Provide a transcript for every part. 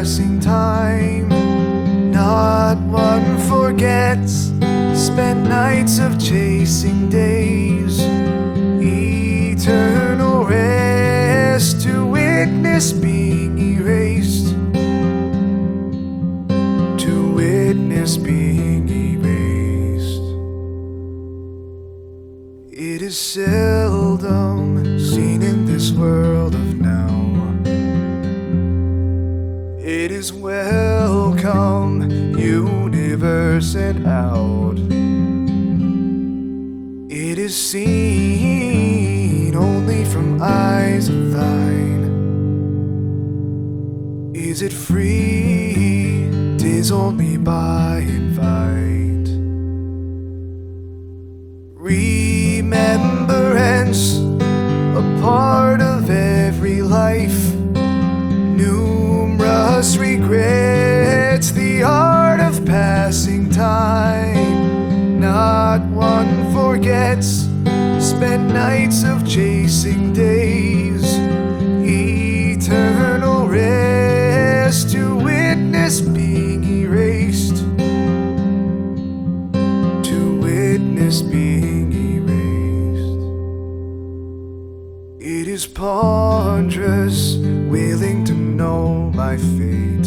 passing time. Not one forgets spent nights of chasing days, eternal rest to witness being erased, to witness being erased. It is seldom seen in this world of now. It is welcome, universe and out. It is seen only from eyes of thine. Is it free? 'Tis only by invite. Remembrance, a part of every life. Numerous regrets, the art of passing time. Not one forgets spent nights of chasing days, eternal rest to witness being erased, to witness being erased. It is ponderous, willing to know my fate.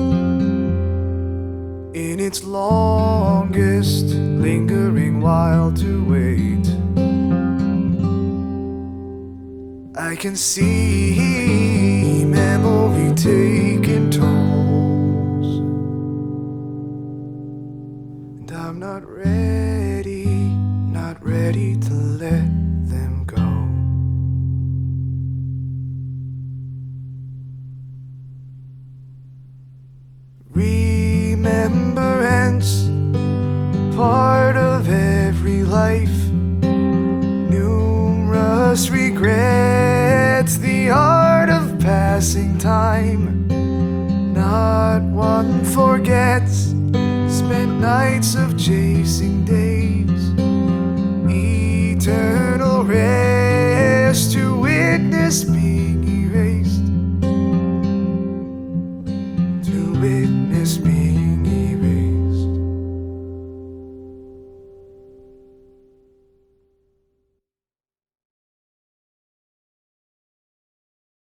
In its longest, lingering while to wait, I can see memory taking tolls, and I'm not ready to let them go. Remembrance, part of every life. Numerous regrets, the art of passing time. Not one forgets spent nights of chasing days, eternal rest to witness being erased, to witness being